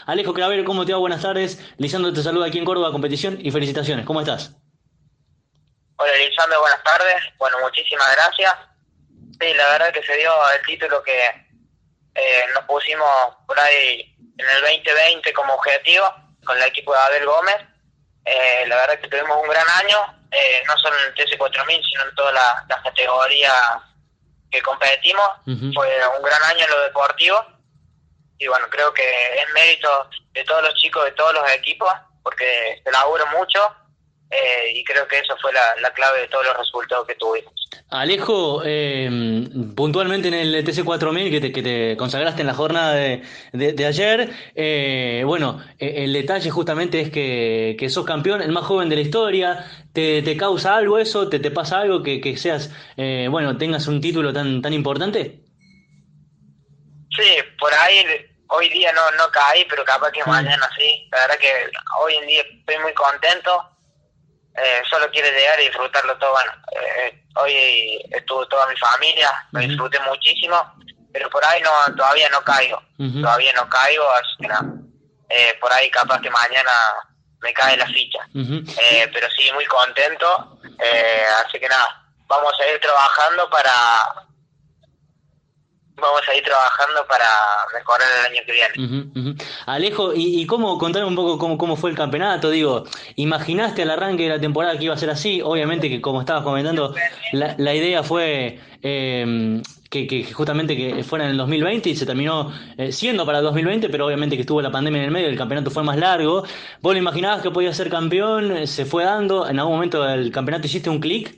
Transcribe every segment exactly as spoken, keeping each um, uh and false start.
Alejo Cravero, ¿cómo te va? Buenas tardes. Lisandro te saluda aquí en Córdoba Competición y felicitaciones. ¿Cómo estás? Hola, Lisandro, buenas tardes. Bueno, muchísimas gracias. Sí, la verdad que se dio el título que eh, nos pusimos por ahí en el veinte veinte como objetivo con el equipo de Abel Gómez. Eh, la verdad que tuvimos un gran año, eh, no solo en el T S cuatro mil, sino en todas las las categorías que competimos. Ujú. Fue un gran año en lo deportivo y bueno, creo que es mérito de todos los chicos de todos los equipos porque se laburó mucho, eh, y creo que eso fue la, la clave de todos los resultados que tuvimos. Alejo, eh, puntualmente en el T C cuatro mil que te, que te consagraste en la jornada de, de- de ayer, eh, bueno, eh, el detalle justamente es que, que sos campeón, el más joven de la historia. ¿Te, te causa algo eso? ¿Te, te pasa algo que, que seas, eh, bueno, tengas un título tan, tan importante? Sí, por ahí hoy día no, no caí, pero capaz que Mm. mañana sí. La verdad que hoy en día estoy muy contento, eh, solo quiero llegar y disfrutarlo todo. Bueno, eh, hoy estuvo toda mi familia, lo Ujú. disfruté muchísimo, pero por ahí no todavía no caigo, Ujú. todavía no caigo, así que nada, eh, por ahí capaz que mañana me cae la ficha. Ujú. Eh, pero sí, muy contento, eh, así que nada, vamos a ir trabajando para vamos a ir trabajando para mejorar el año que viene. Ujú, ujú. Alejo, ¿y, y cómo, contame un poco cómo, cómo fue el campeonato? Digo, ¿imaginaste al arranque de la temporada que iba a ser así? Obviamente que como estabas comentando, la, la idea fue eh, que, que justamente que fuera en el dos mil veinte y se terminó eh, siendo para el dos mil veinte, pero obviamente que estuvo la pandemia en el medio, el campeonato fue más largo. ¿Vos lo imaginabas que podías ser campeón? Eh, ¿Se fue dando? ¿En algún momento del campeonato hiciste un clic?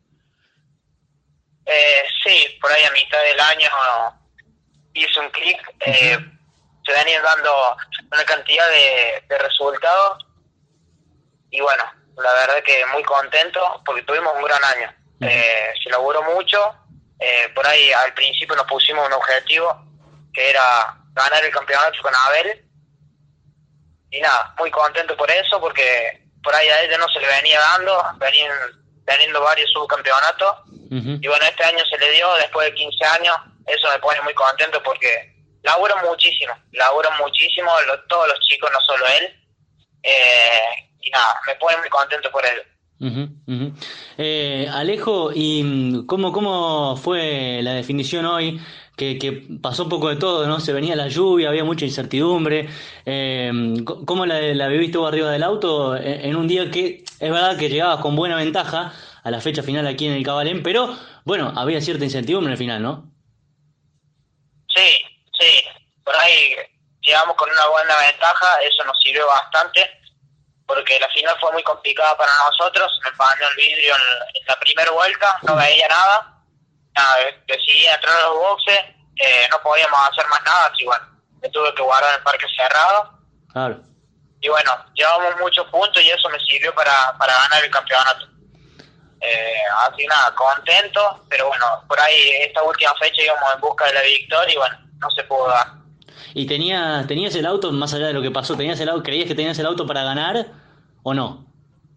Eh, sí, por ahí a mitad del año hice un clic, eh, Ujú, se venían dando una cantidad de, de resultados y bueno, la verdad que muy contento porque tuvimos un gran año. ujú, Eh, se laburó mucho, eh, por ahí al principio nos pusimos un objetivo que era ganar el campeonato con Abel y nada, muy contento por eso porque por ahí a ella no se le venía dando, venían teniendo varios subcampeonatos. ujú. Y bueno, este año se le dio después de quince años, eso me pone muy contento porque laburan muchísimo, laburan muchísimo lo- todos los chicos, no solo él, eh, y nada, me pone muy contento por él. Ujú, ujú. Eh, Alejo, ¿y mm, cómo, cómo fue la definición hoy? Que, que pasó un poco de todo, ¿no? Se venía la lluvia, había mucha incertidumbre. Eh, c- ¿cómo la, la viviste vos arriba del auto en, en un día que es verdad que llegabas con buena ventaja a la fecha final aquí en el Cabalén, pero bueno, había cierta incertidumbre al final, ¿no? Sí, sí, por ahí llegamos con una buena ventaja, eso nos sirvió bastante, porque la final fue muy complicada para nosotros, me empañó el vidrio en, en la primera vuelta, no veía nada, nada, decidí entrar a los boxes, eh, no podíamos hacer más nada, así bueno, me tuve que guardar en el parque cerrado. Claro. Y bueno, llevamos muchos puntos y eso me sirvió para, para ganar el campeonato. Eh, así nada, contento, pero bueno, por ahí esta última fecha íbamos en busca de la victoria y bueno, no se pudo dar. ¿Y tenías, tenías el auto, más allá de lo que pasó, tenías el auto, creías que tenías el auto para ganar o no?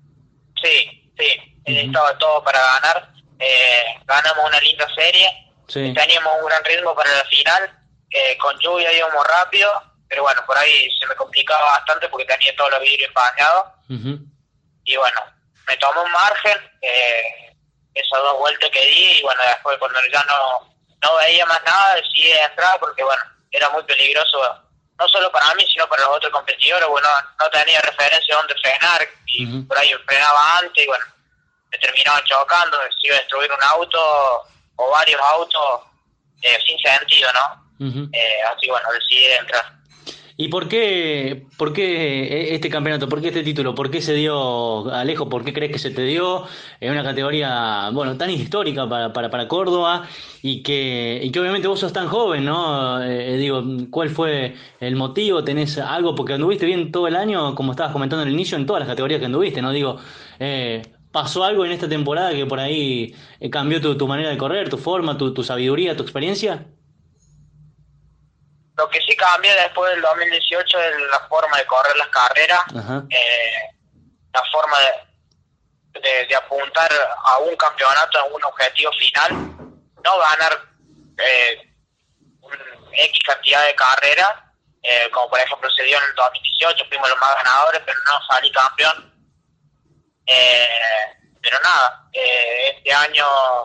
Sí, sí, eh, Ujú. estaba todo para ganar. Eh, ganamos una linda serie, eh, Sí. teníamos un gran ritmo para la final, eh, con lluvia íbamos rápido, pero bueno, por ahí se me complicaba bastante porque tenía todos los vidrios empañados. Ujú. Y bueno, me tomé un margen, eh, esas dos vueltas que di, y bueno, después cuando ya no, no veía más nada, decidí entrar porque bueno, era muy peligroso, no solo para mí, sino para los otros competidores, bueno, no tenía referencia dónde frenar, y Ujú. por ahí frenaba antes, y bueno, me terminaban chocando, se iba a destruir un auto, o varios autos, eh, sin sentido, ¿no? Ujú. Eh, así bueno, decidí entrar. ¿Y por qué, por qué este campeonato? ¿Por qué este título? ¿Por qué se dio, Alejo? ¿Por qué crees que se te dio en una categoría, bueno, tan histórica para, para, para Córdoba y que, y que obviamente vos sos tan joven, ¿no? Eh, digo, ¿cuál fue el motivo? ¿Tenés algo? Porque anduviste bien todo el año, como estabas comentando al inicio, en todas las categorías que anduviste, ¿no? Digo, eh, ¿pasó algo en esta temporada que por ahí eh, cambió tu, tu manera de correr, tu forma, tu, tu sabiduría, tu experiencia? Lo que sí cambió después del dos mil dieciocho es la forma de correr las carreras, Ajá. eh, la forma de, de, de apuntar a un campeonato, a un objetivo final, no ganar eh, un X cantidad de carreras, eh, como por ejemplo se dio en el dos mil dieciocho, fuimos los más ganadores, pero no salí campeón. Eh, pero nada, eh, este año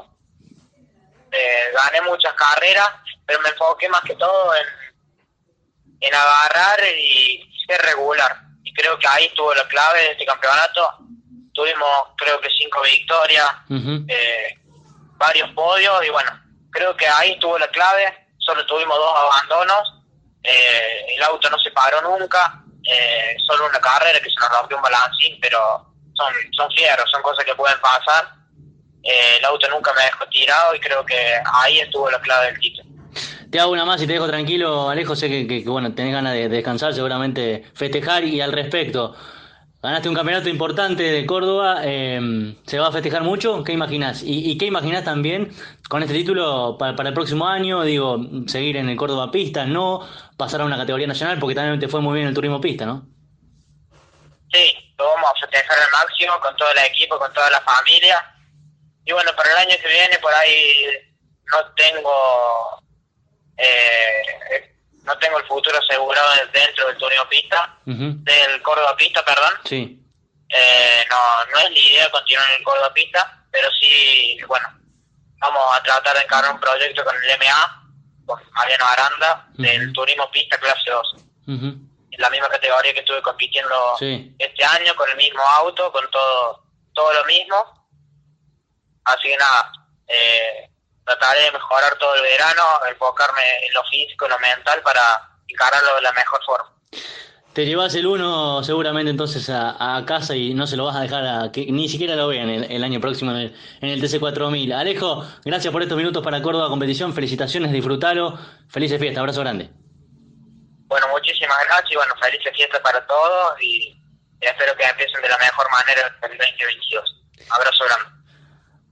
eh, gané muchas carreras, pero me enfoqué más que todo en, en agarrar y ser regular. Y creo que ahí estuvo la clave de este campeonato. Tuvimos creo que cinco victorias, uh-huh. eh, varios podios, y bueno, creo que ahí estuvo la clave. Solo tuvimos dos abandonos, eh, el auto no se paró nunca, eh, solo una carrera que se nos rompió un balancín, pero son, son fieros, son cosas que pueden pasar. Eh, el auto nunca me dejó tirado y creo que ahí estuvo la clave del título. Te hago una más y te dejo tranquilo, Alejo. Sé que, que, que bueno, tenés ganas de, de descansar, seguramente festejar. Y al respecto, ganaste un campeonato importante de Córdoba, eh, ¿se va a festejar mucho? ¿Qué imaginás? ¿Y, y qué imaginás también con este título para, para el próximo año? Digo, seguir en el Córdoba Pista, no pasar a una categoría nacional, porque también te fue muy bien el turismo pista, ¿no? Sí, lo vamos a festejar al máximo con todo el equipo, con toda la familia. Y bueno, para el año que viene por ahí no tengo eh, no tengo el futuro asegurado dentro del turismo pista, uh-huh. del Córdoba Pista, perdón. Sí. Eh, no, no es la idea continuar en el Córdoba Pista, pero sí, bueno, vamos a tratar de encargar un proyecto con el M A, con Mariano Aranda, uh-huh. del turismo pista clase dos. Uh-huh. En la misma categoría que estuve compitiendo sí. este año, con el mismo auto, con todo, todo lo mismo. Así que nada, eh, trataré de mejorar todo el verano, enfocarme en lo físico, en lo mental, para encararlo de la mejor forma. Te llevas el uno seguramente entonces a, a casa y no se lo vas a dejar a que ni siquiera lo vean el, el año próximo en el, en el T C cuatro mil. Alejo, gracias por estos minutos para Córdoba Competición, felicitaciones, disfrutalo, felices fiestas, abrazo grande. Bueno, muchísimas gracias y bueno, felices fiestas para todos y espero que empiecen de la mejor manera el veinte veintidós.